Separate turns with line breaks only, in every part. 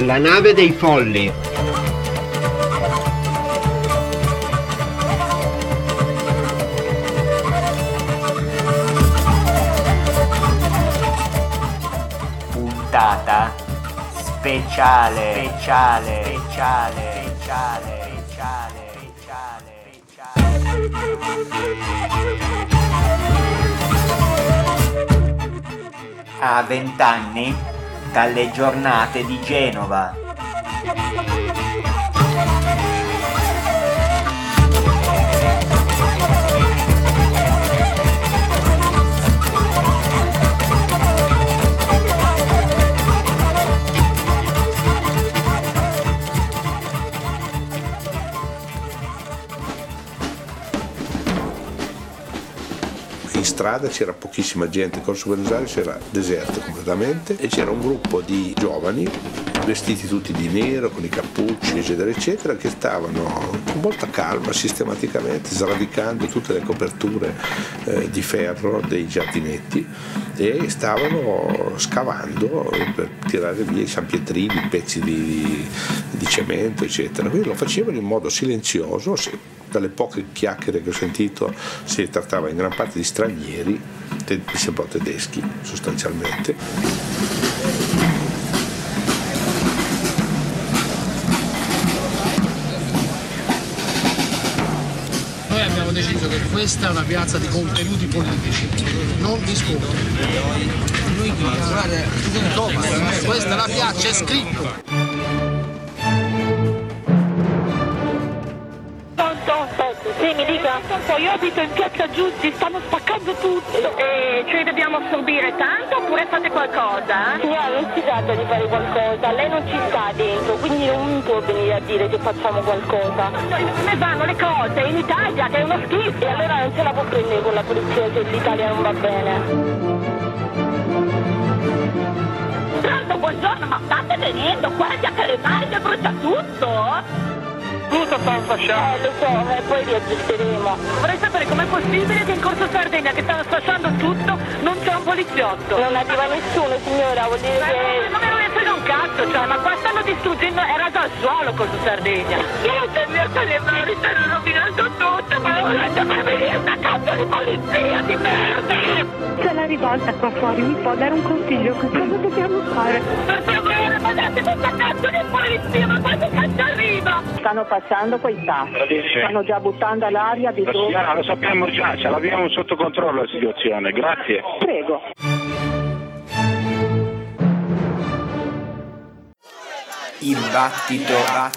La nave dei folli.
Puntata speciale. A 20 anni dalle giornate di Genova.
In strada c'era pochissima gente, il Corso Buenos Aires era deserto completamente e c'era un gruppo di giovani vestiti tutti di nero con i cappucci eccetera eccetera che stavano con molta calma sistematicamente sradicando tutte le coperture di ferro dei giardinetti e stavano scavando per tirare via i sanpietrini, i pezzi di cemento eccetera. Quindi lo facevano in modo silenzioso. Dalle poche chiacchiere che ho sentito si trattava in gran parte di stranieri, mi sembrò tedeschi sostanzialmente.
Noi abbiamo deciso che questa è una piazza di contenuti politici, non di scontri. Questa è la piazza, è scritto.
Sì, mi dica. Io abito in piazza Giusti, stanno spaccando tutto. Cioè dobbiamo assorbire tanto oppure fate qualcosa? Signora, non si tratta di fare qualcosa, lei non ci sta dentro, quindi non può venire a dire che facciamo qualcosa. Come vanno le cose in Italia, che è uno schifo? E allora non ce la può prendere con la polizia se l'Italia non va bene. Pronto, buongiorno, ma state venendo? Guarda che le mani brucia tutto! Tutto sta fasciando. Lo so, e poi li aggiusteremo. Vorrei sapere com'è possibile che in Corso Sardegna, che stanno sfasciando tutto, non c'è un poliziotto. Non arriva nessuno, signora, vuol dire che... Non me ne frega un cazzo, cioè, ma qua stanno distruggendo, è raso al suolo Corso Sardegna. Io se mio telefono stanno rovinando tutto, ma volete far venire una cazzo di polizia di merda!
C'è la rivolta qua fuori, mi può dare un consiglio? Cosa dobbiamo fare?
Per favore, mandate questa cazzo di polizia, ma quando cazzo arriva?
Stanno passando quei sassi, stanno già buttando all'aria di tutto.
Signora, lo sappiamo già, ce l'abbiamo sotto controllo la situazione, grazie.
Prego.
Il battito.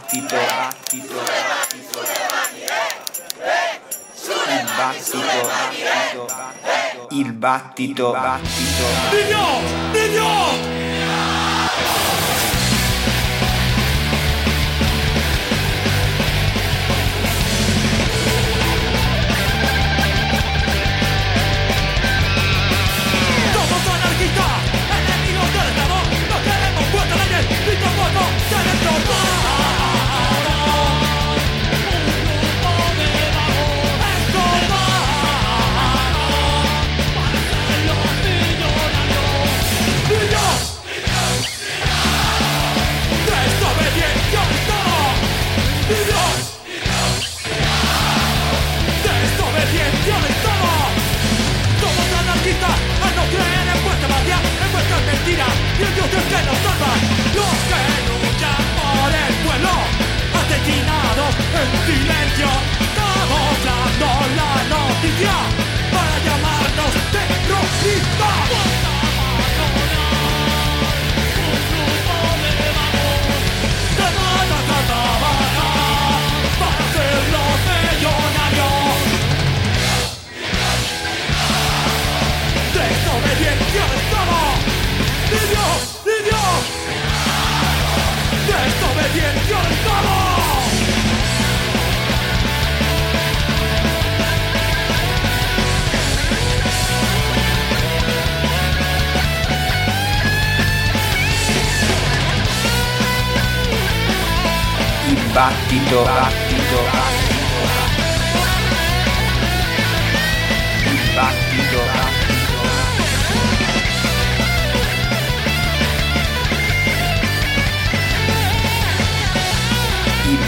Battito.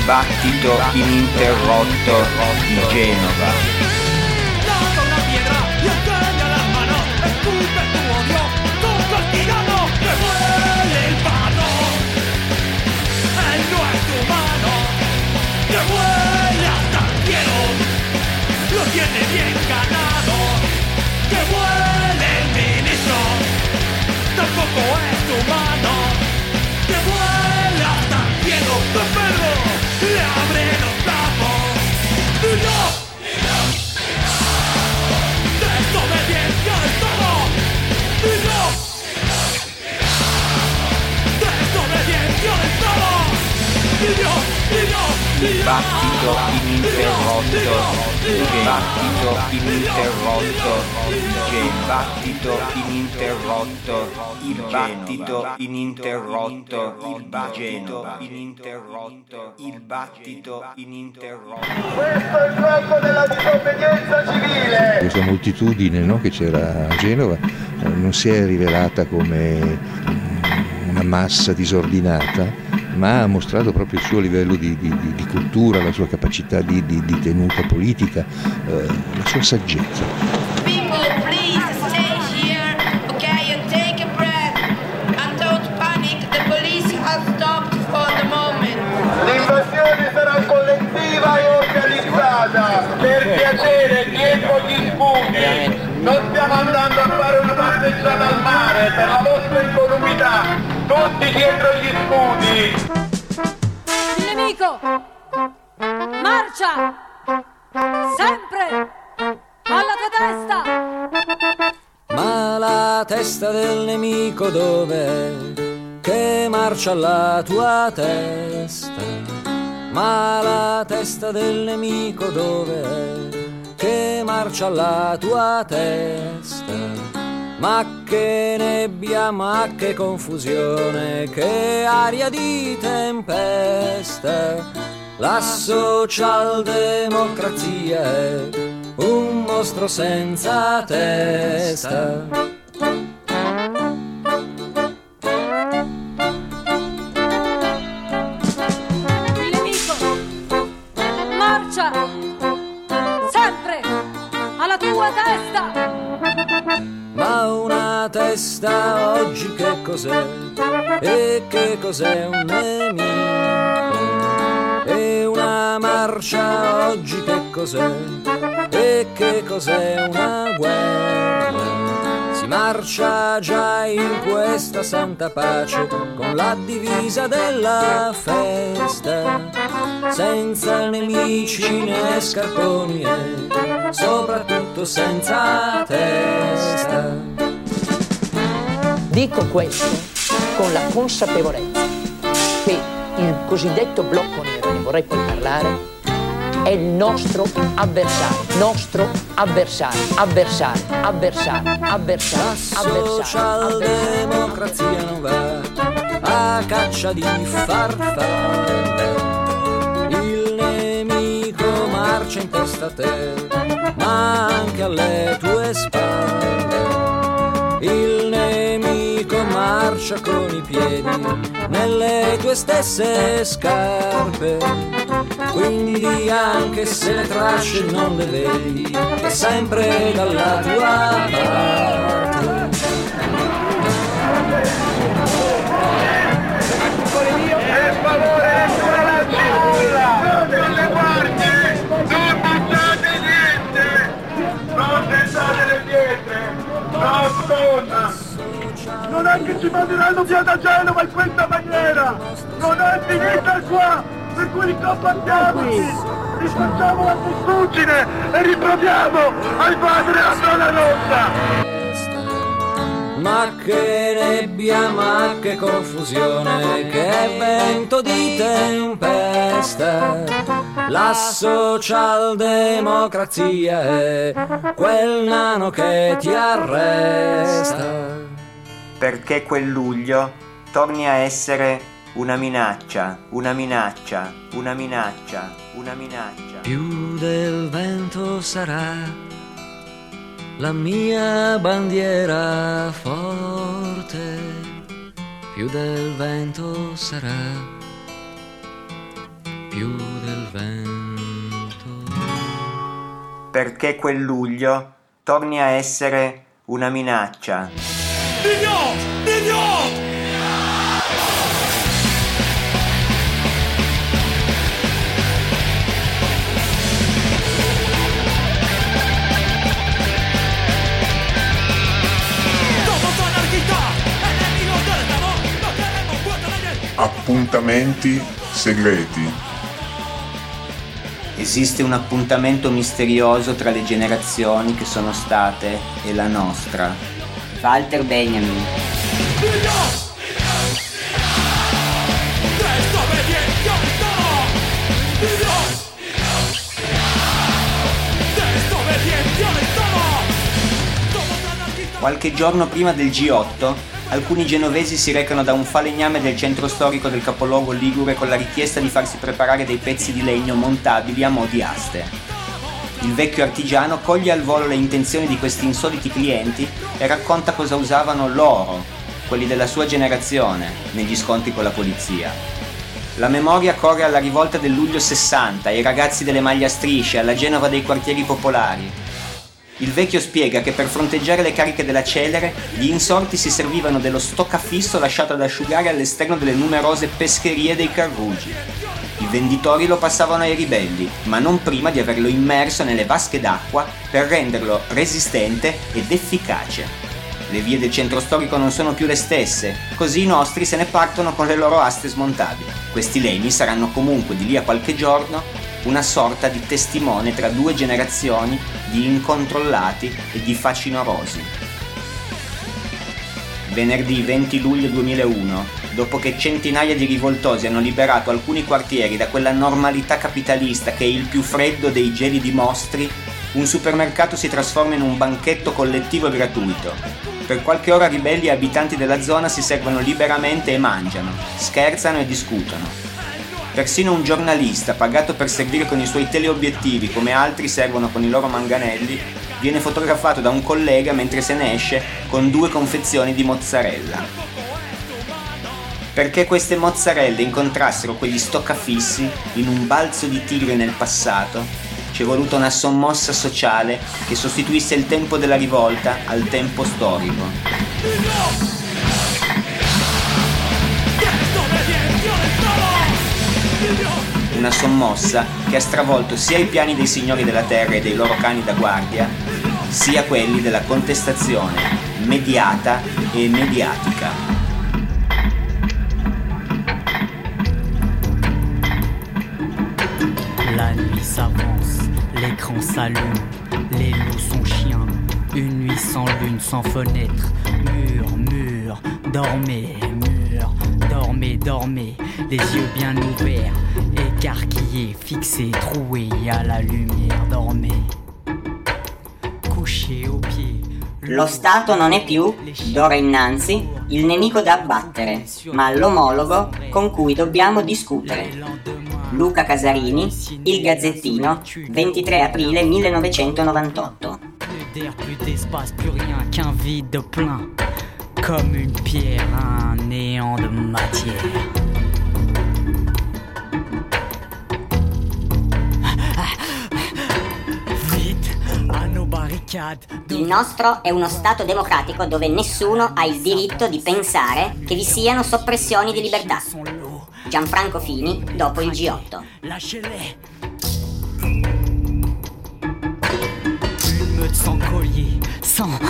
battito ininterrotto di Genova.
Lanza una piedra y enseña las manos, escupe tu odio contra el tirano que huele el pano. Él no es humano, que huele hasta el cielo, lo tiene bien ganado, que huele el ministro, tampoco es humano, que huele hasta el cielo, de perro, le abre los brazos, y no. Desobediencia al Estado. ¡Digo! Desobediencia al Estado. ¡Digo!
Il battito ininterrotto di Genova. Il battito ininterrotto
Questo è il blocco della disobbedienza civile.
Questa moltitudine, no, che c'era a Genova non si è rivelata come una massa disordinata, ma ha mostrato proprio il suo livello di cultura, la sua capacità di tenuta politica, la sua saggezza.
People, please stay here, okay, and take a breath, and don't panic, the police has stopped for the moment.
L'invasione sarà collettiva e organizzata per piacere dietro gli scudi. Non stiamo andando a fare una passeggiata al mare per la vostra incolumità. Tutti dietro gli scudi.
Il nemico marcia sempre alla tua testa.
Ma la testa del nemico dov'è? Che marcia alla tua testa. Ma la testa del nemico dov'è? Che marcia alla tua testa. Ma che nebbia, ma che confusione, che aria di tempesta. La socialdemocrazia è un mostro senza testa.
Il nemico marcia sempre alla tua testa.
Ma una testa oggi che cos'è? E che cos'è un nemico? E una marcia oggi che cos'è? E che cos'è una guerra? Si marcia già in questa santa pace con la divisa della festa, senza nemici né scarponi e soprattutto senza testa.
Dico questo con la consapevolezza che il cosiddetto blocco nero, ne vorrei poi parlare, è il nostro avversario.
La socialdemocrazia non va a caccia di farfalle, il nemico marcia in testa a te, ma anche alle tue spalle. Il nemico marcia con i piedi nelle tue stesse scarpe, quindi anche se le tracce non le vedi, è sempre dalla tua parte.
Per favore, nessuna cipolla! Delle guardie! Non bussate niente! Non sentate le pietre! Non! Non è che ci manderanno via da Genova in questa maniera! Non è finita qua! Per cui ricombattiamoci! Rifacciamo la testuggine e riproviamo a invadere la zona rossa!
Ma che nebbia, ma che confusione, che vento di tempesta. La socialdemocrazia è quel nano che ti arresta.
Perché quel luglio torni a essere una minaccia.
Più del vento sarà la mia bandiera forte, più del vento sarà,
più del vento.
Perché quel luglio torni a essere una minaccia.
Appuntamenti segreti.
Esiste un appuntamento misterioso tra le generazioni che sono state e la nostra. Walter Benjamin. Qualche giorno prima del G8, alcuni genovesi si recano da un falegname del centro storico del capoluogo ligure con la richiesta di farsi preparare dei pezzi di legno montabili a mo' di aste. Il vecchio artigiano coglie al volo le intenzioni di questi insoliti clienti e racconta cosa usavano loro, quelli della sua generazione, negli scontri con la polizia. La memoria corre alla rivolta del luglio 60, ai ragazzi delle maglie a strisce, alla Genova dei quartieri popolari. Il vecchio spiega che per fronteggiare le cariche della celere, gli insorti si servivano dello stoccafisso lasciato ad asciugare all'esterno delle numerose pescherie dei carrugi. I venditori lo passavano ai ribelli, ma non prima di averlo immerso nelle vasche d'acqua per renderlo resistente ed efficace. Le vie del centro storico non sono più le stesse, così i nostri se ne partono con le loro aste smontabili. Questi legni saranno comunque di lì a qualche giorno una sorta di testimone tra due generazioni di incontrollati e di facinorosi. Venerdì 20 luglio 2001, dopo che centinaia di rivoltosi hanno liberato alcuni quartieri da quella normalità capitalista che è il più freddo dei gelidi mostri, un supermercato si trasforma in un banchetto collettivo e gratuito. Per qualche ora ribelli e abitanti della zona si servono liberamente e mangiano, scherzano e discutono. Persino un giornalista, pagato per servire con i suoi teleobiettivi come altri servono con i loro manganelli, viene fotografato da un collega mentre se ne esce con 2 confezioni di mozzarella. Perché queste mozzarelle incontrassero quegli stoccafissi in un balzo di tigre nel passato, ci è voluta una sommossa sociale che sostituisse il tempo della rivolta al tempo storico. Una sommossa che ha stravolto sia i piani dei signori della terra e dei loro cani da guardia, sia quelli della contestazione mediata e mediatica.
La nuit s'avance, l'écran s'allume, les loups sont chiens, une nuit sans lune, sans fenêtre, mur, dormez, dormez, les yeux bien ouverts, écarquillés, fixés, troués à la lumière, dormez, couchés aux pieds.
Lo Stato non è più, d'ora innanzi, il nemico da abbattere, ma l'omologo con cui dobbiamo discutere. Luca Casarini, Il Gazzettino, 23 aprile 1998.
Plus d'espace, plus rien qu'un vide plein, comme une pierre, un néant de matière.
Il nostro è uno Stato democratico dove nessuno ha il diritto di pensare che vi siano soppressioni di libertà. Gianfranco Fini, dopo il G8.
Une meute sans collier, sans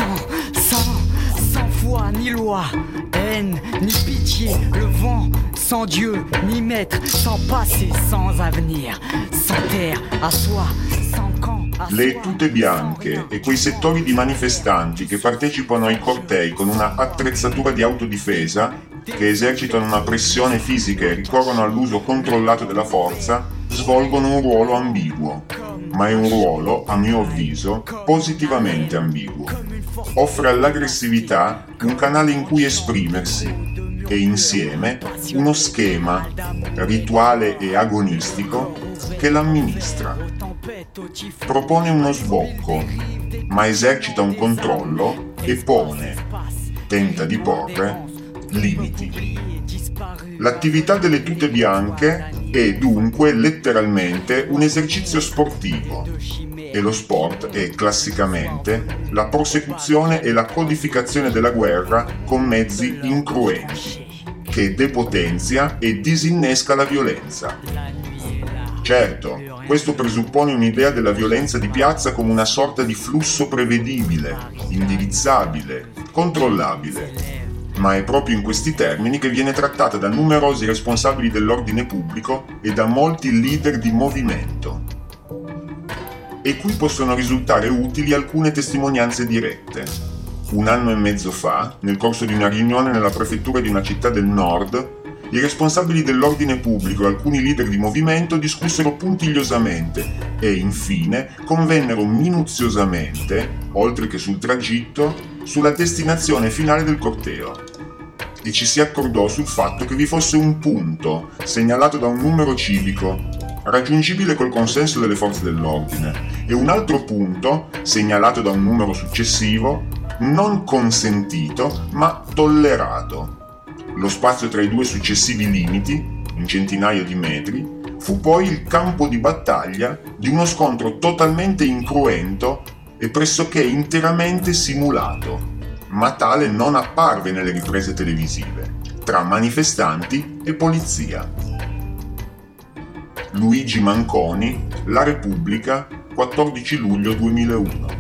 foi ni loi, haine ni pitié, le vent sans Dieu ni maître, sans passé, sans avenir, sans terre à soi, sans camp.
Le tute bianche e quei settori di manifestanti che partecipano ai cortei con una attrezzatura di autodifesa, che esercitano una pressione fisica e ricorrono all'uso controllato della forza, svolgono un ruolo ambiguo, ma è un ruolo, a mio avviso, positivamente ambiguo. Offre all'aggressività un canale in cui esprimersi e insieme uno schema, rituale e agonistico, che l'amministra. Propone uno sbocco, ma esercita un controllo e pone, tenta di porre, limiti. L'attività delle tute bianche è dunque letteralmente un esercizio sportivo e lo sport è classicamente la prosecuzione e la codificazione della guerra con mezzi incruenti, che depotenzia e disinnesca la violenza. Certo, questo presuppone un'idea della violenza di piazza come una sorta di flusso prevedibile, indirizzabile, controllabile. Ma è proprio in questi termini che viene trattata da numerosi responsabili dell'ordine pubblico e da molti leader di movimento. E qui possono risultare utili alcune testimonianze dirette. 1 anno e mezzo fa, nel corso di una riunione nella prefettura di una città del nord, i responsabili dell'ordine pubblico e alcuni leader di movimento discussero puntigliosamente e, infine, convennero minuziosamente, oltre che sul tragitto, sulla destinazione finale del corteo. E ci si accordò sul fatto che vi fosse un punto, segnalato da un numero civico, raggiungibile col consenso delle forze dell'ordine, e un altro punto, segnalato da un numero successivo, non consentito, ma tollerato. Lo spazio tra i 2 successivi limiti, in centinaia di metri, fu poi il campo di battaglia di uno scontro totalmente incruento e pressoché interamente simulato, ma tale non apparve nelle riprese televisive, tra manifestanti e polizia. Luigi Manconi, La Repubblica, 14 luglio 2001.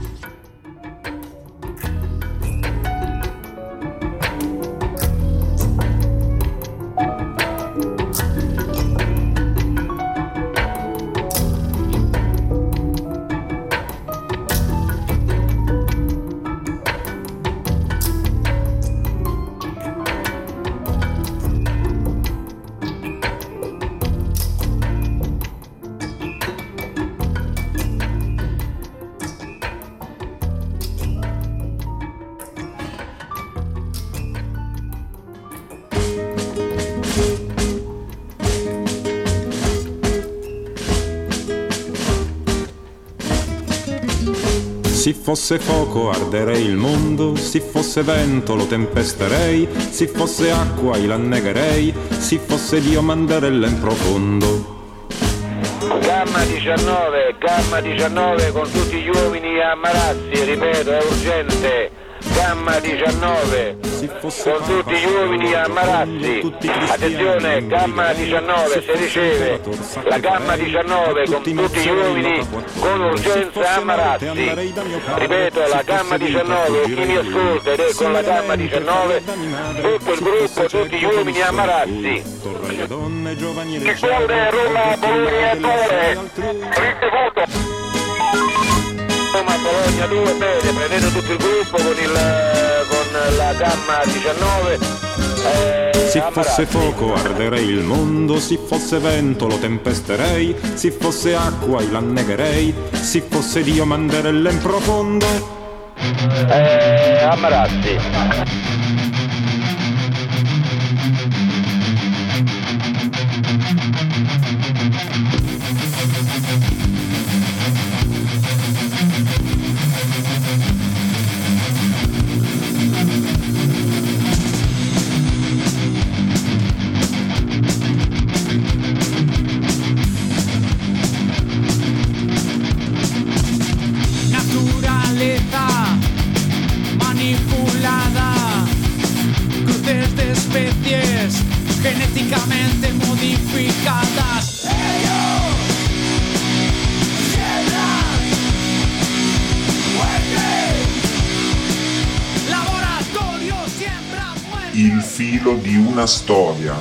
Se fosse fuoco arderei il mondo, se fosse vento lo tempesterei, se fosse acqua io l'annegherei, se fosse Dio manderella in profondo.
Gamma 19 con tutti gli uomini a Marazzi, ripeto, è urgente. Gamma 19 con tutti gli uomini a Marazzi. Attenzione, Gamma 19 se riceve la Gamma 19 con tutti gli uomini con urgenza a Marazzi. Ripeto, la Gamma 19, chi mi ascolta ed è con la Gamma 19, tutto il gruppo, tutti gli uomini a Marazzi. Che corre Roma, Bologna 2, ricevuto. Roma, Bologna 2, bene, prendete tutto il gruppo con la Gamma 19.
Se fosse fuoco arderei il mondo, se fosse vento lo tempesterei, se fosse acqua io l'annegherei, se fosse Dio manderella in profondo.
A Marazzi.
Genéticamente modificadas. Ellos siembran muerte. Laboratorio siembra muerte.
Il filo di una storia.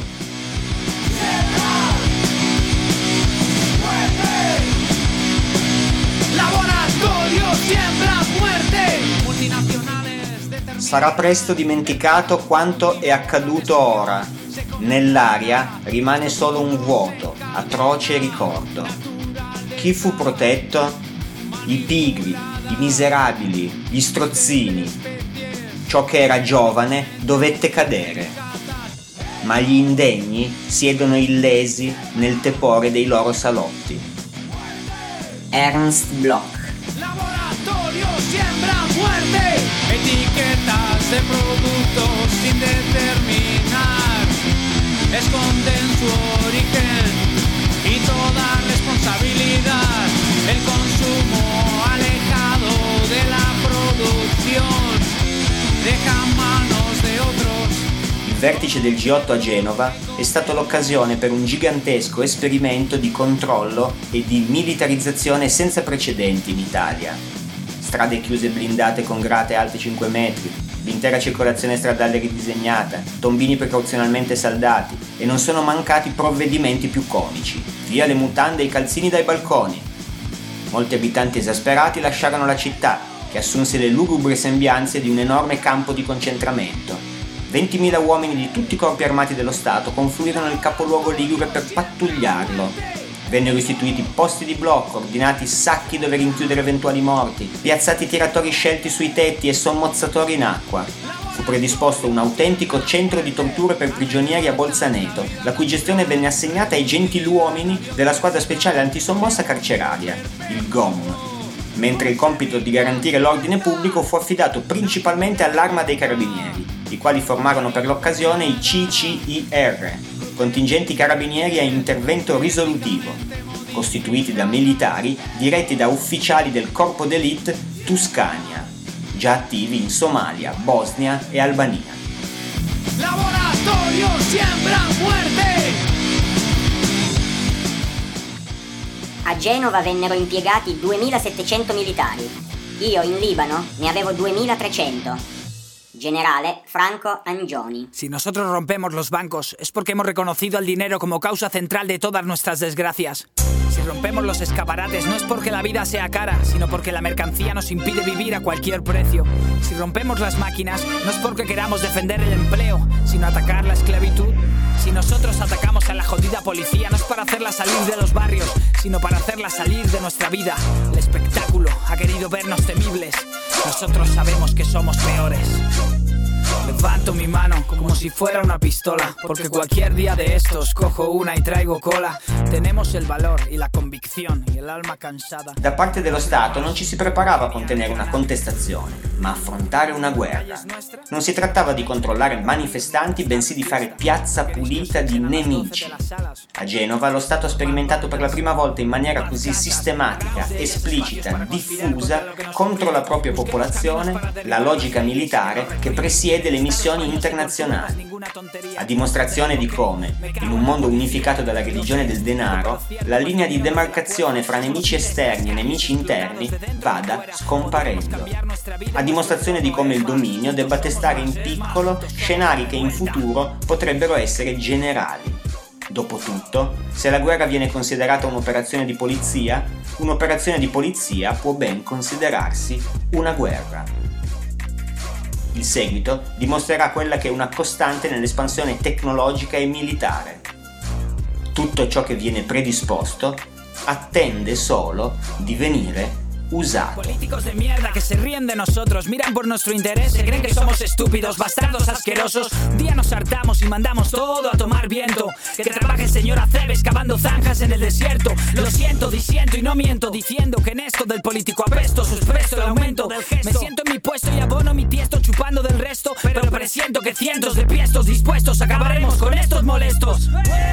Laboratorio siembra muerte. Multinazionales.
Sarà presto dimenticato quanto è accaduto ora. Nell'aria rimane solo un vuoto, atroce ricordo. Chi fu protetto? I pigri, i miserabili, gli strozzini. Ciò che era giovane dovette cadere. Ma gli indegni siedono illesi nel tepore dei loro salotti.
Ernst Bloch.
Laboratorio siembra muerte, etiquetas de productos sin determinar, esconden su origen y toda responsabilidad, el consumo alejado de la producción, deja en manos de otros.
Il vertice del G8 a Genova è stato l'occasione per un gigantesco esperimento di controllo e di militarizzazione senza precedenti in Italia. Strade chiuse e blindate con grate alte 5 metri, l'intera circolazione stradale ridisegnata, tombini precauzionalmente saldati e non sono mancati provvedimenti più comici. Via le mutande e i calzini dai balconi. Molti abitanti esasperati lasciarono la città, che assunse le lugubre sembianze di un enorme campo di concentramento. 20.000 uomini di tutti i corpi armati dello Stato confluirono nel capoluogo ligure per pattugliarlo. Vennero istituiti posti di blocco, ordinati sacchi dove rinchiudere eventuali morti, piazzati tiratori scelti sui tetti e sommozzatori in acqua. Fu predisposto un autentico centro di torture per prigionieri a Bolzaneto, la cui gestione venne assegnata ai gentiluomini della squadra speciale antisommossa carceraria, il GOM, mentre il compito di garantire l'ordine pubblico fu affidato principalmente all'Arma dei Carabinieri, i quali formarono per l'occasione i CCIR, contingenti carabinieri a intervento risolutivo, costituiti da militari diretti da ufficiali del corpo d'élite Tuscania, già attivi in Somalia, Bosnia e Albania.
Laboratorio siembra muerte!
A Genova vennero impiegati 2.700 militari. Io in Libano ne avevo 2.300. Generale Franco Angioni.
Si nosotros rompemos los bancos es porque hemos reconocido al dinero como causa central de todas nuestras desgracias. Si rompemos los escaparates no es porque la vida sea cara, sino porque la mercancía nos impide vivir a cualquier precio. Si rompemos las máquinas no es porque queramos defender el empleo, sino atacar la esclavitud. Si nosotros atacamos a la jodida policía no es para hacerla salir de los barrios, sino para hacerla salir de nuestra vida. El espectáculo ha querido vernos temibles. Nosotros sabemos que somos peores. Levanto mi mano como si fuera una pistola, porque cualquier día de estos cojo una y traigo cola. Tenemos el valor y la convicción y el alma cansada.
Da parte dello Stato non ci si preparava a contenere una contestazione, ma a affrontare una guerra. Non si trattava di controllare manifestanti, bensì di fare piazza pulita di nemici. A Genova lo Stato ha sperimentato per la prima volta in maniera così sistematica, esplicita, diffusa contro la propria popolazione la logica militare che presiede le missioni internazionali, a dimostrazione di come, in un mondo unificato dalla religione del denaro, la linea di demarcazione fra nemici esterni e nemici interni vada scomparendo, a dimostrazione di come il dominio debba testare in piccolo scenari che in futuro potrebbero essere generali. Dopotutto, se la guerra viene considerata un'operazione di polizia può ben considerarsi una guerra. Il seguito dimostrerà quella che è una costante nell'espansione tecnologica e militare. Tutto ciò che viene predisposto attende solo di venire usato.
Políticos de mierda que se ríen de nosotros, miran por nuestro interés, se creen que somos estúpidos, bastardos asquerosos. Un día nos hartamos y mandamos todo a tomar viento. Que trabaje el señor Aceves cavando zanjas en el desierto. Lo siento, disiento y no miento, diciendo que en esto del político apesto, suspresto el aumento del gesto. Me siento en mi puesto y abono mi tiesto chupando del resto, pero presiento que cientos de piestos dispuestos acabaremos con estos molestos.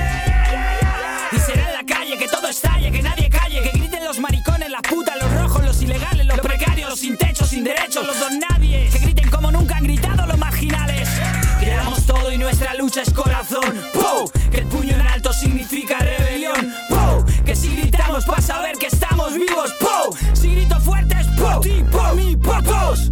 Y será en la calle que todo estalle, que nadie calle, que griten los maricones, las putas, los rojos, los ilegales, los precarios, los sin techo, sin derechos, los don nadie, que griten como nunca han gritado los marginales. Que damos todo y nuestra lucha es corazón. ¡Pow! Que el puño en alto significa rebelión. ¡Pow! Que si gritamos para saber que estamos vivos. ¡Pow! Si grito fuerte es por ti, por mí, por vos.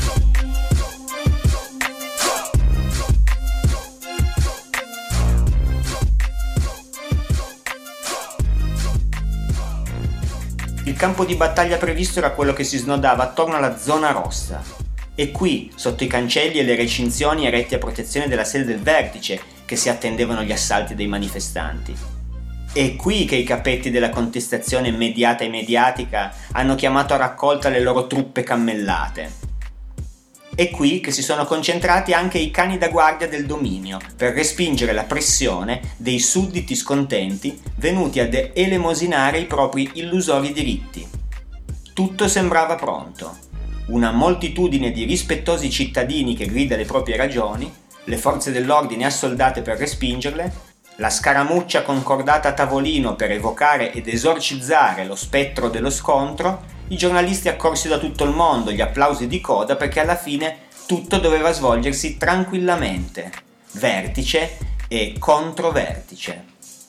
Il campo di battaglia previsto era quello che si snodava attorno alla zona rossa. E qui, sotto i cancelli e le recinzioni eretti a protezione della sede del vertice, che si attendevano gli assalti dei manifestanti. È qui che i capetti della contestazione immediata e mediatica hanno chiamato a raccolta le loro truppe cammellate. È qui che si sono concentrati anche i cani da guardia del dominio per respingere la pressione dei sudditi scontenti venuti ad elemosinare i propri illusori diritti. Tutto sembrava pronto. una moltitudine di rispettosi cittadini che grida le proprie ragioni, le forze dell'ordine assoldate per respingerle, la scaramuccia concordata a tavolino per evocare ed esorcizzare lo spettro dello scontro, i giornalisti accorsi da tutto il mondo, gli applausi di coda, perché alla fine tutto doveva svolgersi tranquillamente, vertice e controvertice.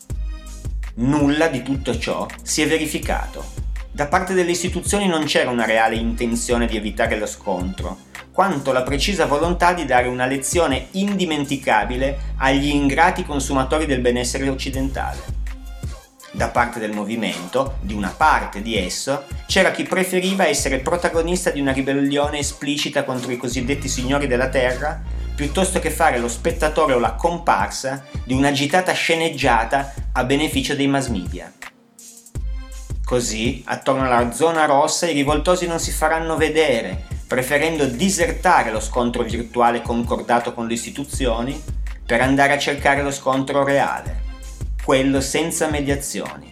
Nulla di tutto ciò si è verificato. Da parte delle istituzioni non c'era una reale intenzione di evitare lo scontro, quanto la precisa volontà di dare una lezione indimenticabile agli ingrati consumatori del benessere occidentale. Da parte del movimento, di una parte di esso, c'era chi preferiva essere protagonista di una ribellione esplicita contro i cosiddetti signori della terra, piuttosto che fare lo spettatore o la comparsa di un'agitata sceneggiata a beneficio dei mass media. Così, attorno alla zona rossa, i rivoltosi non si faranno vedere, preferendo disertare lo scontro virtuale concordato con le istituzioni per andare a cercare lo scontro reale, quello senza mediazioni.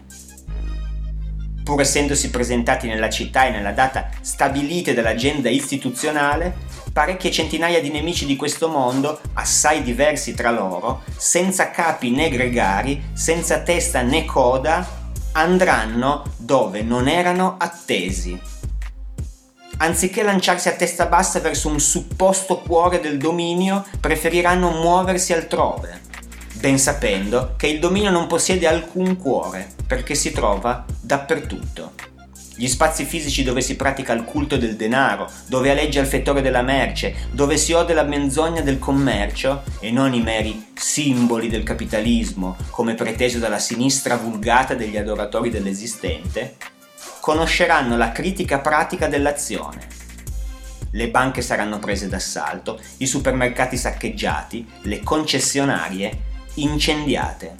Pur essendosi presentati nella città e nella data stabilite dall'agenda istituzionale, parecchie centinaia di nemici di questo mondo, assai diversi tra loro, senza capi né gregari, senza testa né coda, andranno dove non erano attesi. Anziché lanciarsi a testa bassa verso un supposto cuore del dominio, preferiranno muoversi altrove, ben sapendo che il dominio non possiede alcun cuore, perché si trova dappertutto. Gli spazi fisici dove si pratica il culto del denaro, dove aleggia il fettore della merce, dove si ode la menzogna del commercio e non i meri simboli del capitalismo, come preteso dalla sinistra vulgata degli adoratori dell'esistente, conosceranno la critica pratica dell'azione. Le banche saranno prese d'assalto, i supermercati saccheggiati, le concessionarie incendiate.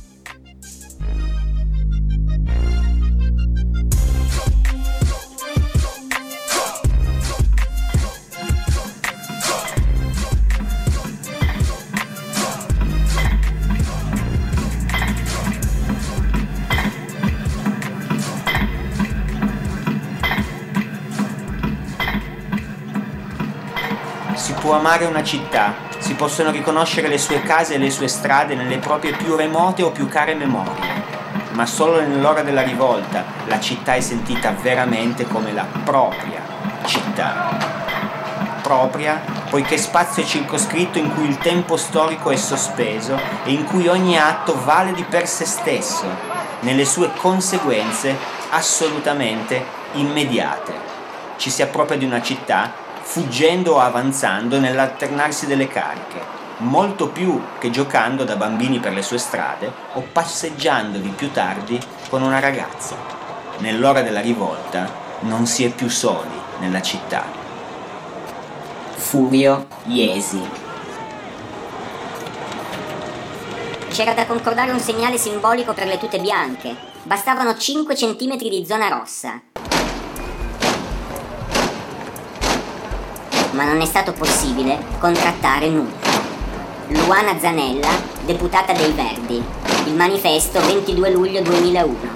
Si può amare una città, si possono riconoscere le sue case e le sue strade nelle proprie più remote o più care memorie, ma solo nell'ora della rivolta la città è sentita veramente come la propria città. Propria poiché spazio circoscritto in cui il tempo storico è sospeso e in cui ogni atto vale di per sé stesso, nelle sue conseguenze assolutamente immediate. Ci si appropria di una città fuggendo o avanzando nell'alternarsi delle cariche, molto più che giocando da bambini per le sue strade o passeggiandovi più tardi con una ragazza. Nell'ora della rivolta non si è più soli nella città.
Furio Iesi. C'era da concordare un segnale simbolico per le tute bianche. Bastavano 5 centimetri di zona rossa. Ma non è stato possibile contrattare nulla. Luana Zanella, deputata dei Verdi. Il manifesto 22 luglio 2001.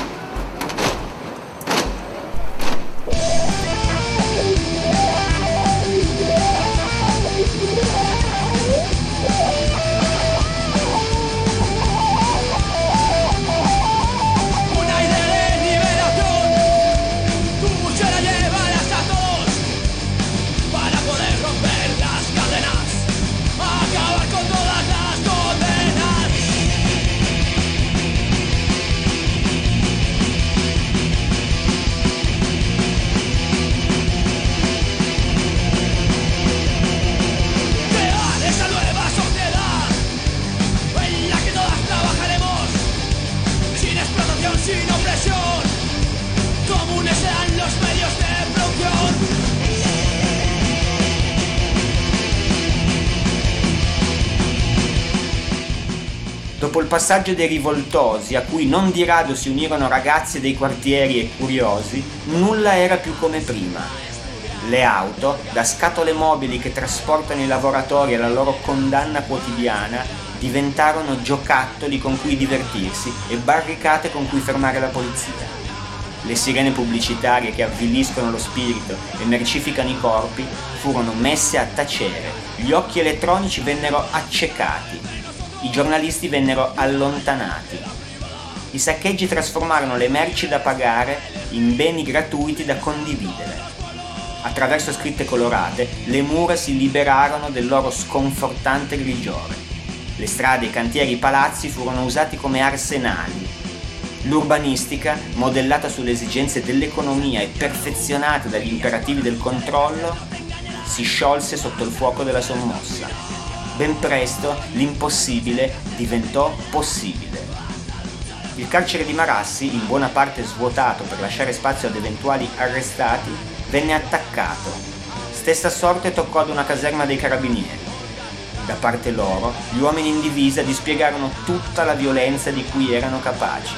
Sin opresión, comunes serán los medios de producción.
Dopo il passaggio dei rivoltosi, a cui non di rado si unirono ragazzi dei quartieri e curiosi, nulla era più come prima. Le auto, da scatole mobili che trasportano i lavoratori alla loro condanna quotidiana, diventarono giocattoli con cui divertirsi e barricate con cui fermare la polizia. Le sirene pubblicitarie che avviliscono lo spirito e mercificano i corpi furono messe a tacere, gli occhi elettronici vennero accecati, i giornalisti vennero allontanati. I saccheggi trasformarono le merci da pagare in beni gratuiti da condividere. Attraverso scritte colorate, le mura si liberarono del loro sconfortante grigiore. Le strade, i cantieri, i palazzi furono usati come arsenali. L'urbanistica, modellata sulle esigenze dell'economia e perfezionata dagli imperativi del controllo, si sciolse sotto il fuoco della sommossa. Ben presto l'impossibile diventò possibile. Il carcere di Marassi, in buona parte svuotato per lasciare spazio ad eventuali arrestati, venne attaccato. Stessa sorte toccò ad una caserma dei carabinieri. Da parte loro, gli uomini in divisa dispiegarono tutta la violenza di cui erano capaci.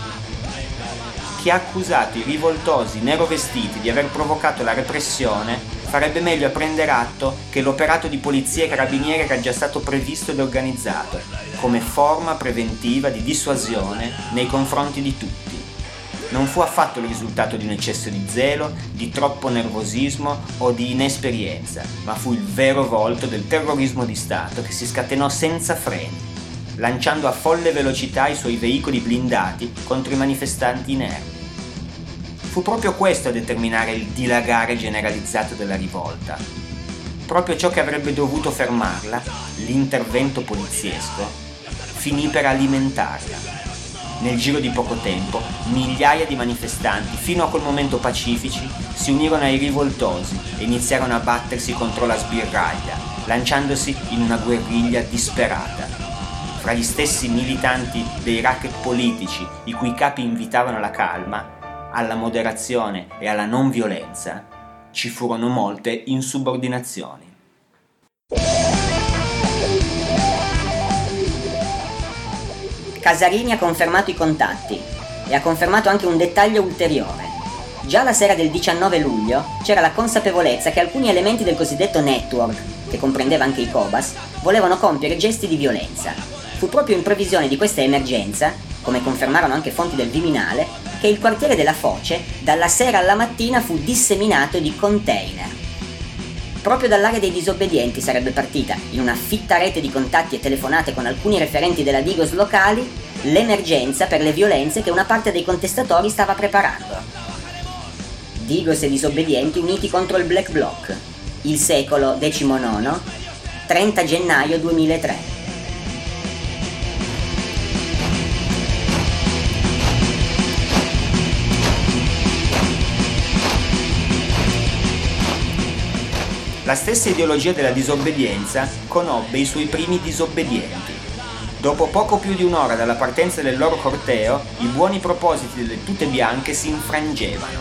Chi ha accusato i rivoltosi nerovestiti di aver provocato la repressione farebbe meglio a prendere atto che l'operato di polizia e carabinieri era già stato previsto ed organizzato come forma preventiva di dissuasione nei confronti di tutti. Non fu affatto il risultato di un eccesso di zelo, di troppo nervosismo o di inesperienza, ma fu il vero volto del terrorismo di Stato che si scatenò senza freni, lanciando a folle velocità i suoi veicoli blindati contro i manifestanti inermi. Fu proprio questo a determinare il dilagare generalizzato della rivolta. Proprio ciò che avrebbe dovuto fermarla, l'intervento poliziesco, finì per alimentarla. Nel giro di poco tempo, migliaia di manifestanti, fino a quel momento pacifici, si unirono ai rivoltosi e iniziarono a battersi contro la sbirraglia, lanciandosi in una guerriglia disperata. Fra gli stessi militanti dei racket politici, i cui capi invitavano alla calma, alla moderazione e alla non violenza, ci furono molte insubordinazioni.
Casarini ha confermato i contatti e ha confermato anche un dettaglio ulteriore. Già la sera del 19 luglio c'era la consapevolezza che alcuni elementi del cosiddetto network, che comprendeva anche i Cobas, volevano compiere gesti di violenza. Fu proprio in previsione di questa emergenza, come confermarono anche fonti del Viminale, che il quartiere della Foce dalla sera alla mattina fu disseminato di container. Proprio dall'area dei disobbedienti sarebbe partita, in una fitta rete di contatti e telefonate con alcuni referenti della Digos locali, l'emergenza per le violenze che una parte dei contestatori stava preparando. Digos e disobbedienti uniti contro il Black Bloc. Il secolo XIX, 30 gennaio 2003.
La stessa ideologia della disobbedienza conobbe i suoi primi disobbedienti. Dopo poco più di un'ora dalla partenza del loro corteo, i buoni propositi delle tute bianche si infrangevano.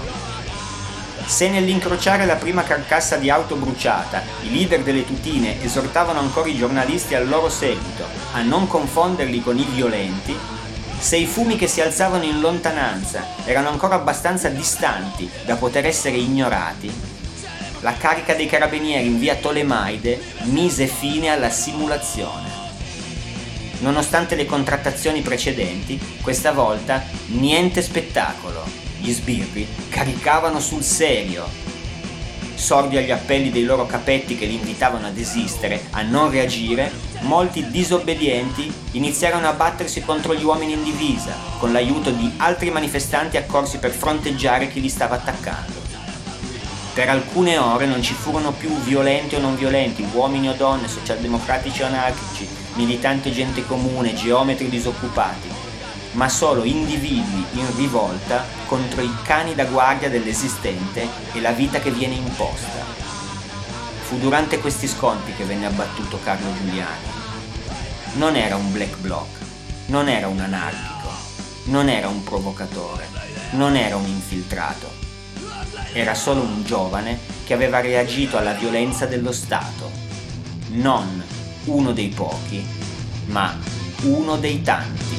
Se nell'incrociare la prima carcassa di auto bruciata i leader delle tutine esortavano ancora i giornalisti al loro seguito a non confonderli con i violenti, se i fumi che si alzavano in lontananza erano ancora abbastanza distanti da poter essere ignorati, la carica dei carabinieri in via Tolemaide mise fine alla simulazione. Nonostante le contrattazioni precedenti, questa volta niente spettacolo. Gli sbirri caricavano sul serio. Sordi agli appelli dei loro capetti che li invitavano a desistere, a non reagire, molti disobbedienti iniziarono a battersi contro gli uomini in divisa, con l'aiuto di altri manifestanti accorsi per fronteggiare chi li stava attaccando. Per alcune ore non ci furono più violenti o non violenti, uomini o donne, socialdemocratici o anarchici, militanti o gente comune, geometri o disoccupati, ma solo individui in rivolta contro i cani da guardia dell'esistente e la vita che viene imposta. Fu durante questi scontri che venne abbattuto Carlo Giuliani. Non era un black bloc, non era un anarchico, non era un provocatore, non era un infiltrato. Era solo un giovane che aveva reagito alla violenza dello Stato. Non uno dei pochi, ma uno dei tanti.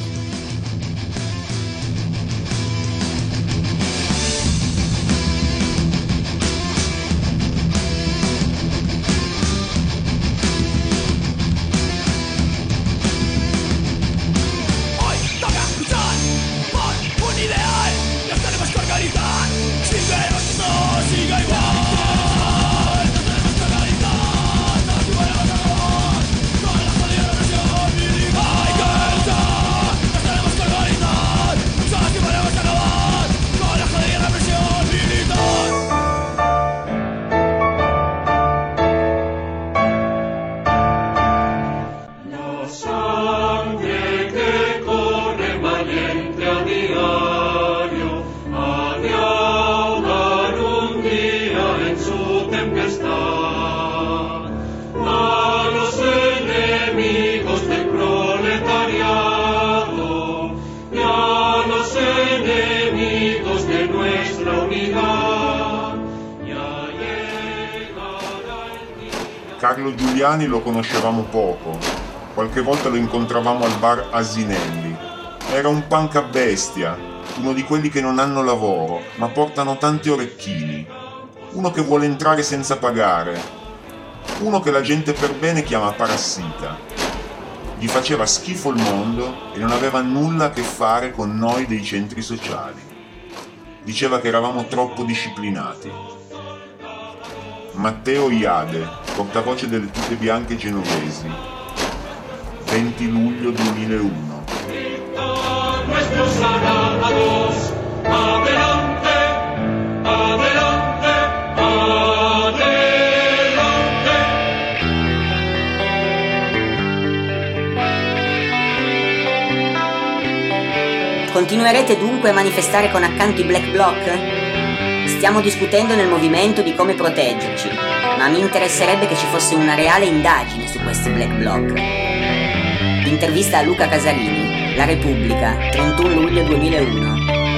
Hoy toca luchar por un ideal. Ya estaremos organizados.
Carlo Giuliani lo conoscevamo poco, qualche volta lo incontravamo al bar Asinelli. Era un punk a bestia, uno di quelli che non hanno lavoro, ma portano tanti orecchini. Uno che vuole entrare senza pagare. Uno che la gente per bene chiama parassita. Gli faceva schifo il mondo e non aveva nulla a che fare con noi dei centri sociali. Diceva che eravamo troppo disciplinati. Matteo Iade, portavoce delle tute bianche genovesi. 20 luglio 2001.
Nuestro sarà a dos, adelante, adelante, adelante.
Continuerete dunque a manifestare con accanto i Black Bloc? Stiamo discutendo nel movimento di come proteggerci, ma mi interesserebbe che ci fosse una reale indagine su questi Black Bloc. Intervista a Luca Casarini, La Repubblica, 31 luglio 2001.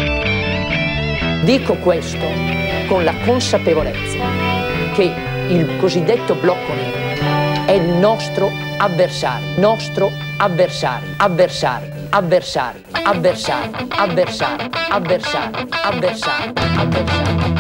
Dico questo con la consapevolezza che il cosiddetto blocco nero è il nostro avversario, avversari, avversari, avversari, avversari, avversari, avversari, avversari, avversari.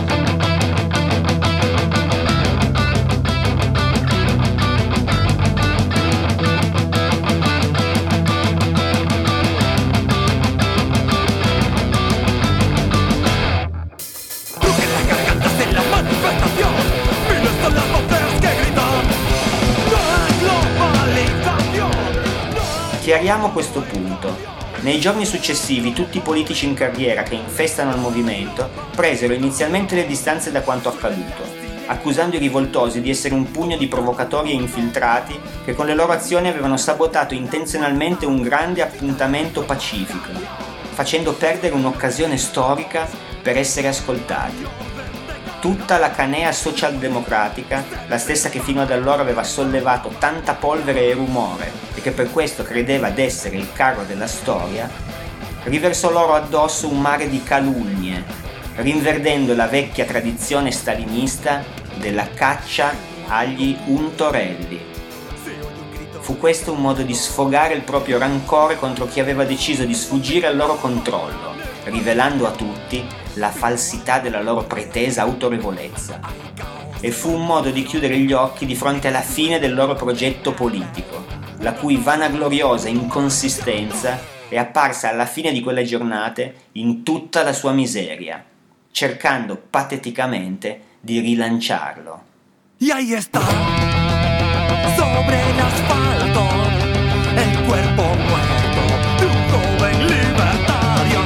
Chiariamo questo punto. Nei giorni successivi tutti i politici in carriera che infestano il movimento presero inizialmente le distanze da quanto accaduto, accusando i rivoltosi di essere un pugno di provocatori e infiltrati che con le loro azioni avevano sabotato intenzionalmente un grande appuntamento pacifico, facendo perdere un'occasione storica per essere ascoltati. Tutta la canea socialdemocratica, la stessa che fino ad allora aveva sollevato tanta polvere e rumore e che per questo credeva d'essere il carro della storia, riversò loro addosso un mare di calunnie, rinverdendo la vecchia tradizione stalinista della caccia agli untorelli. Fu questo un modo di sfogare il proprio rancore contro chi aveva deciso di sfuggire al loro controllo, rivelando a tutti la falsità della loro pretesa autorevolezza. E fu un modo di chiudere gli occhi di fronte alla fine del loro progetto politico, la cui vanagloriosa inconsistenza è apparsa alla fine di quelle giornate in tutta la sua miseria, cercando pateticamente di rilanciarlo.
Y ahí está, sobre el asfalto, el cuerpo muerto de un joven libertario.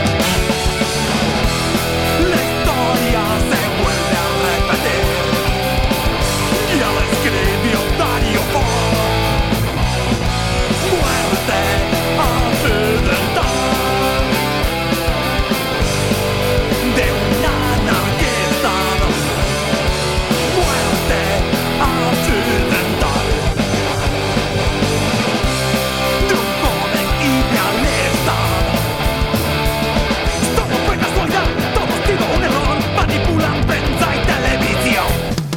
La historia se vuelve a repetir, ya la escribió Dario Fo. Muerte accidental de un anarquista. Muerte accidental de un joven idealista. Todo fue casualidad, todo ha sido un error. Manipulan prensa y televisión.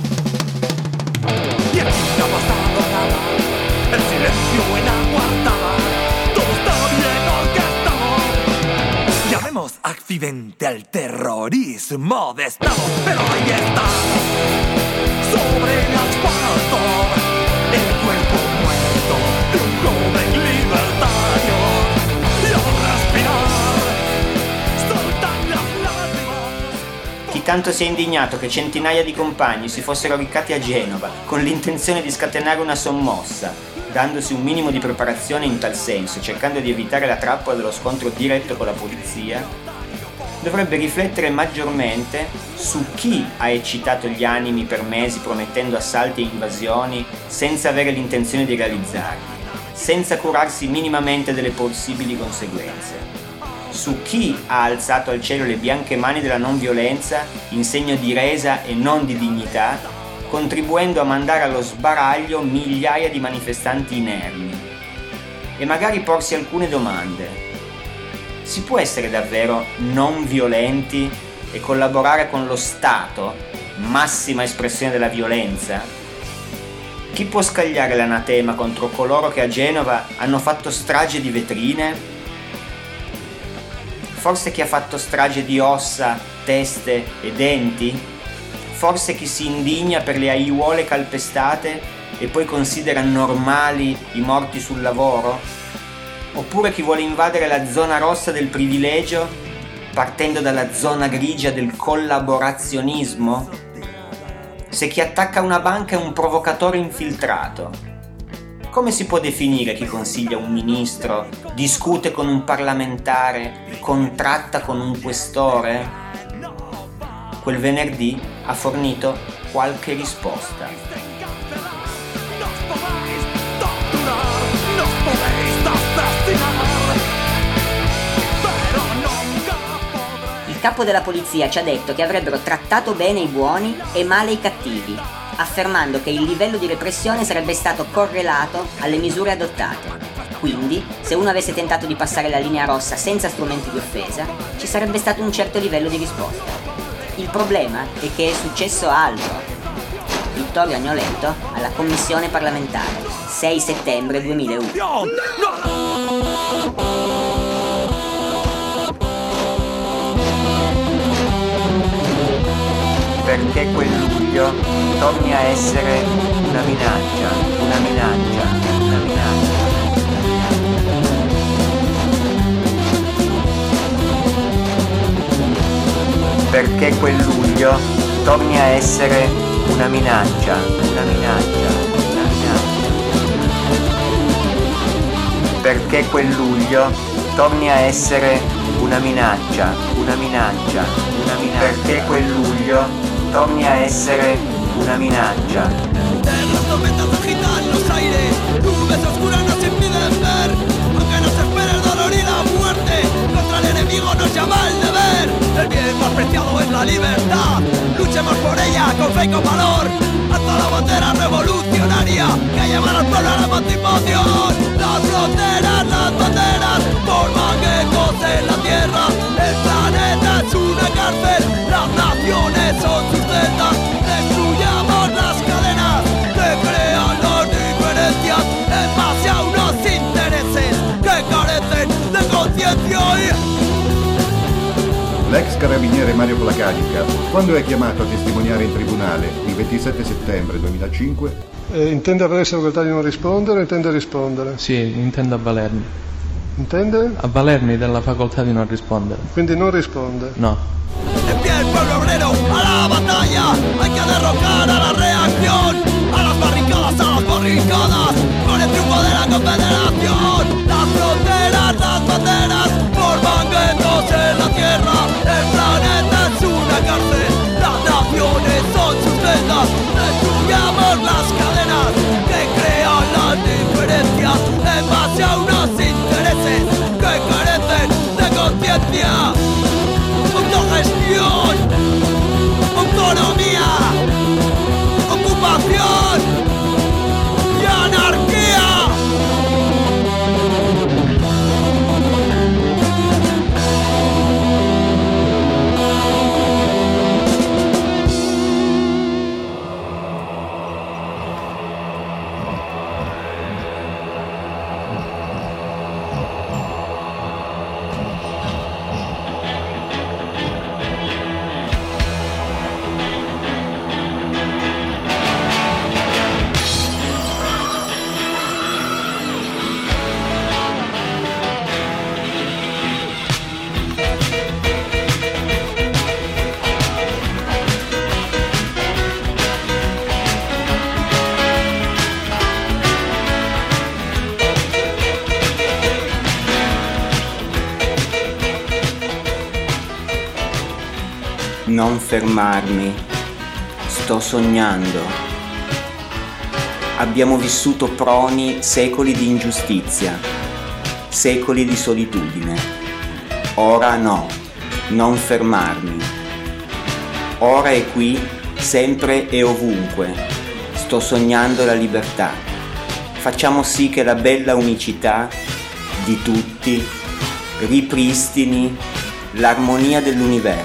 Y aquí no ha pasado nada. El silencio en aguardaba. Todo está bien orquestado. Llamemos accidente al terrorismo de Estado. Pero ahí está, sobre el asfalto, el cuerpo muerto de un joven libertario. Y al respirar, saltan las lágrimas.
Chi tanto si è indignato che centinaia di compagni si fossero recati a Genova con l'intenzione di scatenare una sommossa, dandosi un minimo di preparazione in tal senso, cercando di evitare la trappola dello scontro diretto con la polizia, dovrebbe riflettere maggiormente su chi ha eccitato gli animi per mesi promettendo assalti e invasioni senza avere l'intenzione di realizzarli, senza curarsi minimamente delle possibili conseguenze. Su chi ha alzato al cielo le bianche mani della non violenza in segno di resa e non di dignità, contribuendo a mandare allo sbaraglio migliaia di manifestanti inermi. E magari porsi alcune domande. Si può essere davvero non violenti e collaborare con lo Stato, massima espressione della violenza? Chi può scagliare l'anatema contro coloro che a Genova hanno fatto strage di vetrine? Forse chi ha fatto strage di ossa, teste e denti? Forse chi si indigna per le aiuole calpestate e poi considera normali i morti sul lavoro? Oppure chi vuole invadere la zona rossa del privilegio partendo dalla zona grigia del collaborazionismo? Se chi attacca una banca è un provocatore infiltrato, come si può definire chi consiglia un ministro, discute con un parlamentare, contratta con un questore? Quel venerdì ha fornito qualche risposta.
Il capo della polizia ci ha detto che avrebbero trattato bene i buoni e male i cattivi, affermando che il livello di repressione sarebbe stato correlato alle misure adottate. Quindi, se uno avesse tentato di passare la linea rossa senza strumenti di offesa, ci sarebbe stato un certo livello di risposta. Il problema è che è successo altro. Vittorio Agnoletto alla commissione parlamentare, 6 settembre 2001.
Perché quel luglio torni a essere una minaccia, una minaccia, una minaccia. Perché quel luglio torni a essere una minaccia, una minaccia, una minaccia. Perché quel luglio torni a essere una minaccia, una minaccia, una minaccia. Perché quel luglio torni a essere una minaccia.
Las tormentas agitan los aires, nubes oscuras nos impiden ver, aunque nos espera el dolor y la muerte, contra el enemigo nos llama el deber. El bien más preciado es la libertad, luchemos por ella con fe y con valor, hasta la bandera revolucionaria que lleva al pueblo a la emancipación. Las fronteras, las banderas, forman ecos en la tierra, el planeta es una cárcel, las naciones son sus celdas, destruyamos las cadenas que crean las diferencias en base a unos intereses que carecen de conciencia.
L'ex carabiniere Mario Placanica, quando è chiamato a testimoniare in tribunale il 27 settembre 2005?
Intende avvalersi la facoltà di non rispondere o intende rispondere?
Sì, intendo avvalermi.
Intende?
Avvalermi della facoltà di non rispondere.
Quindi non risponde?
No.
En pie el pueblo obrero a la batalla, hay que derrocar a la reacción, a las barricadas, con el triunfo de la confederación. Las fronteras, las banderas, forman guetos en la tierra, el planeta es una cárcel, las naciones son sus celdas, destruyamos las cadenas que crean las diferencias en base a unos intereses que carecen de conciencia. Autogestión, autonomía, ocupación y anarquía.
Non fermarmi, sto sognando. Abbiamo vissuto proni secoli di ingiustizia, secoli di solitudine. Ora no, non fermarmi. Ora è qui, sempre e ovunque. Sto sognando la libertà. Facciamo sì che la bella unicità di tutti ripristini l'armonia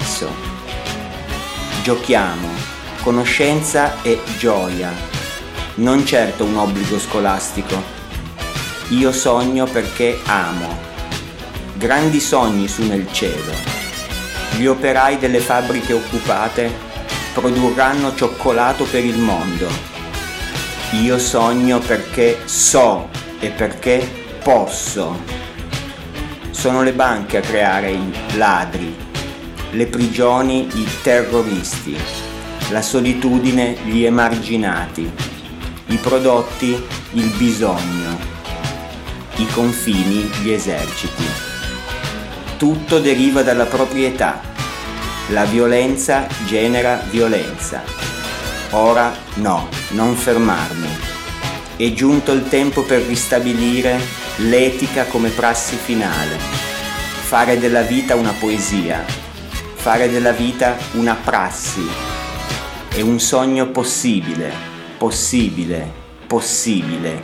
dell'universo. Giochiamo, conoscenza e gioia, non certo un obbligo scolastico. Io sogno perché amo. Grandi sogni su nel cielo. Gli operai delle fabbriche occupate produrranno cioccolato per il mondo. Io sogno perché so e perché posso. Sono le banche a creare i ladri, le prigioni i terroristi, la solitudine gli emarginati, i prodotti il bisogno, i confini gli eserciti. Tutto deriva dalla proprietà. La violenza genera violenza. Ora no, non fermarmi. È giunto il tempo per ristabilire l'etica come prassi finale. Fare della vita una poesia. Fare della vita una prassi. È un sogno possibile, possibile, possibile.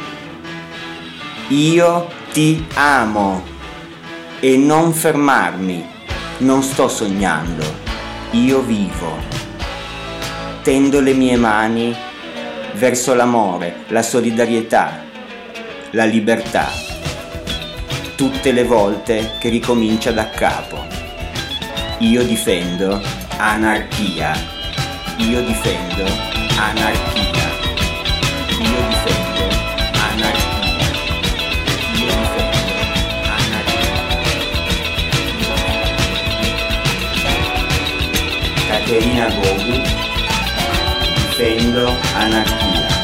Io ti amo e non fermarmi. Non sto sognando, io vivo. Tendo le mie mani verso l'amore, la solidarietà, la libertà. Tutte le volte che ricomincia da capo. Io difendo anarchia. Io difendo anarchia. Io difendo anarchia. Io difendo anarchia. Caterina Gogu, difendo anarchia.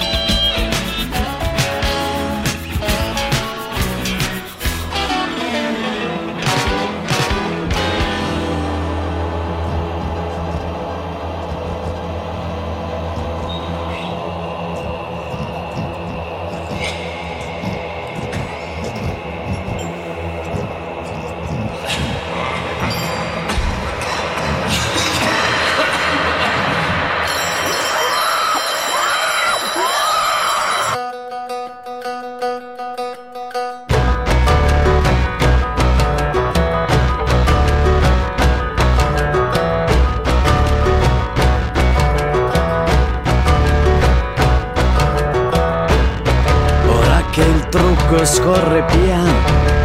Scorre piano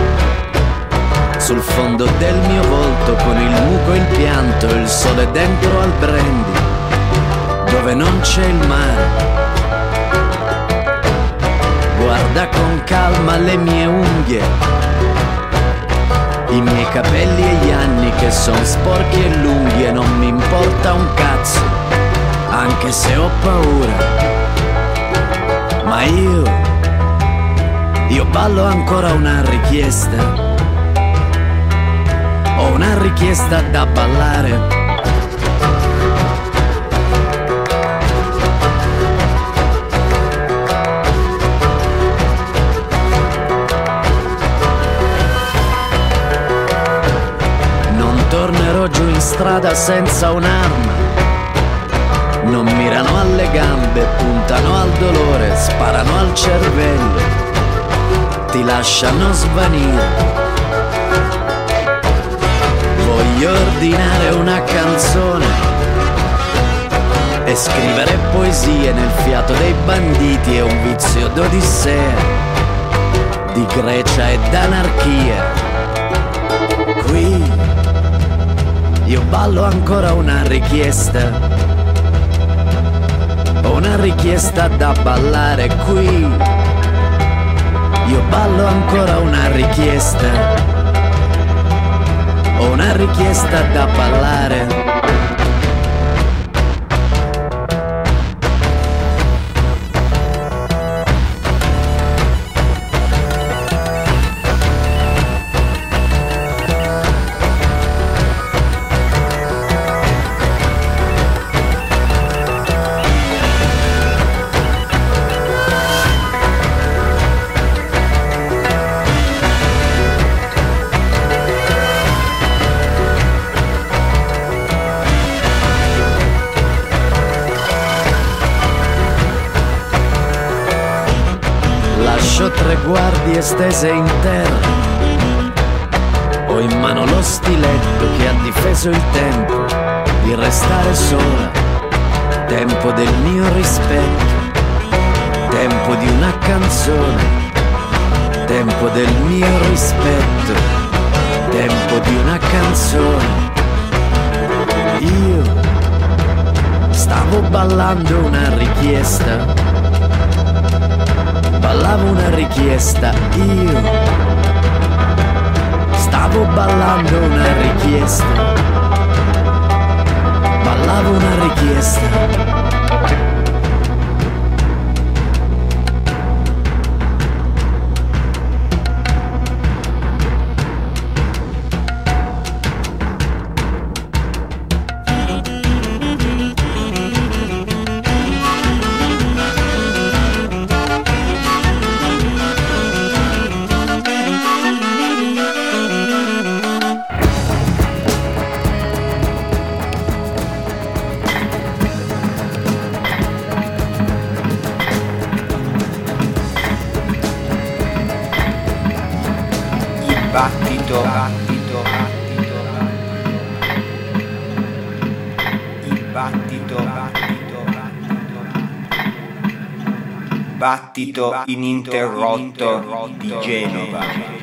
sul fondo del mio volto, con il muco e il pianto, il sole dentro al brandy dove non c'è il mare. Guarda con calma le mie unghie, i miei capelli e gli anni che son sporchi e lunghi, e non mi importa un cazzo anche se ho paura. Ma io ballo ancora una richiesta. Ho una richiesta da ballare. Non tornerò giù in strada senza un'arma. Non mirano alle gambe, puntano al dolore, sparano al cervello, ti lasciano svanire. Voglio ordinare una canzone e scrivere poesie nel fiato dei banditi. È un vizio d'Odissea, di Grecia e d'anarchia. Qui io ballo ancora una richiesta. Ho una richiesta da ballare qui. Io ballo ancora una richiesta. Ho una richiesta da ballare. Tre guardie stese in terra. Ho in mano lo stiletto che ha difeso il tempo di restare sola, tempo del mio rispetto. tempo di una canzone, tempo del mio rispetto, tempo di una canzone. Io stavo ballando una richiesta, ballavo una richiesta, io stavo ballando una richiesta, ballavo una richiesta.
Battito ininterrotto di Genova.